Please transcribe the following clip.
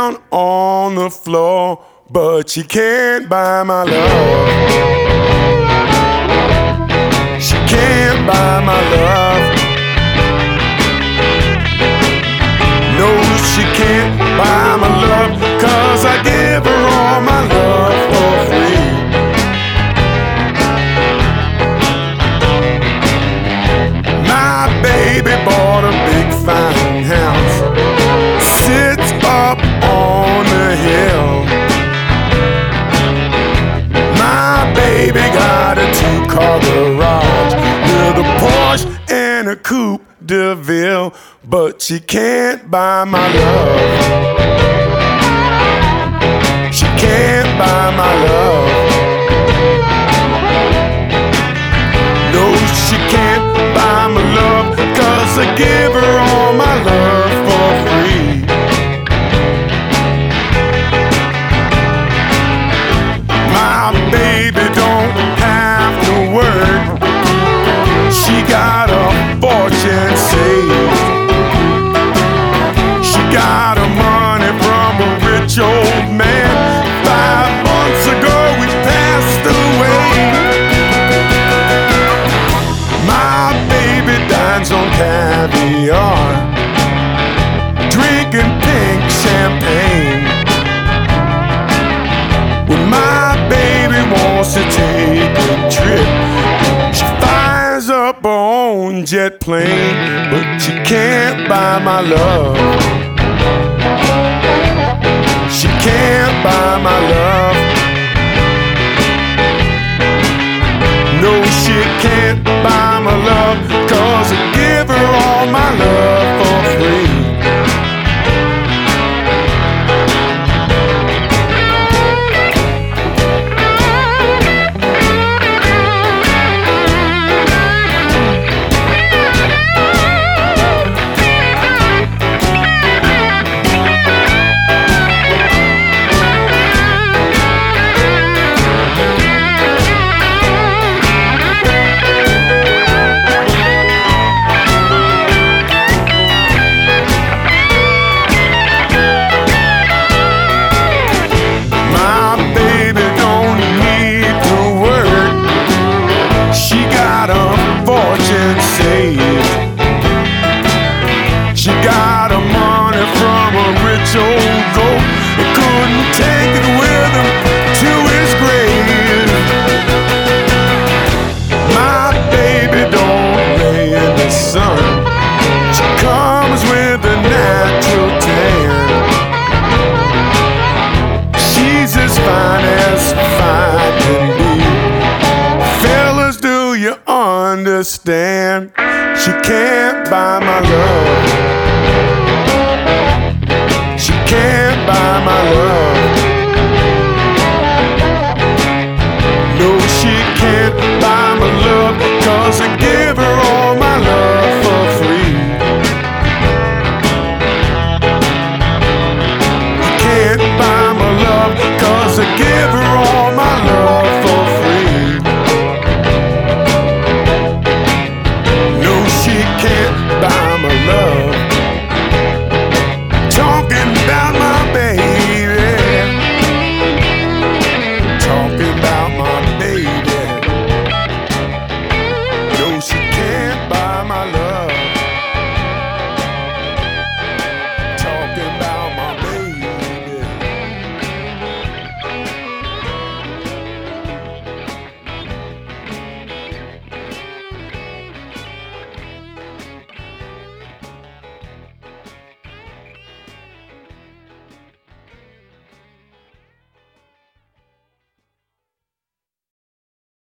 down on the floor, but she can't buy my love. She can't buy my love. No, she can't buy my love, 'cause I give her all my love for free. My baby bought a big fine house, sits up on the hill. My baby got a 2-car garage with a Porsche and a Coupe de Ville, but she can't buy my love. She can't buy my love. No, she can't buy my love, 'cause I give her all my love for free. My baby don't have to work. She got a fortune saved. She got her money from a rich old man. 5 months ago he passed away. My baby dines on caviar, drinking pink champagne. When my baby wants to take a trip, she fires up her own jet plane, but she can't buy my love. She can't buy my love. No, she can't buy my love, 'cause I give her all my love for free. She got her money from a rich old goat. He couldn't take it with him to his grave. My baby don't lay in the sun. She comes with a natural tan. She's as fine as fine can be. Fellas, do you understand? She can't buy my love. She can't buy my love. No, she can't buy my love, 'cause I give her all my love for free. She can't buy my love, 'cause I give her all my love for free. No, she can't buy my love. Talking about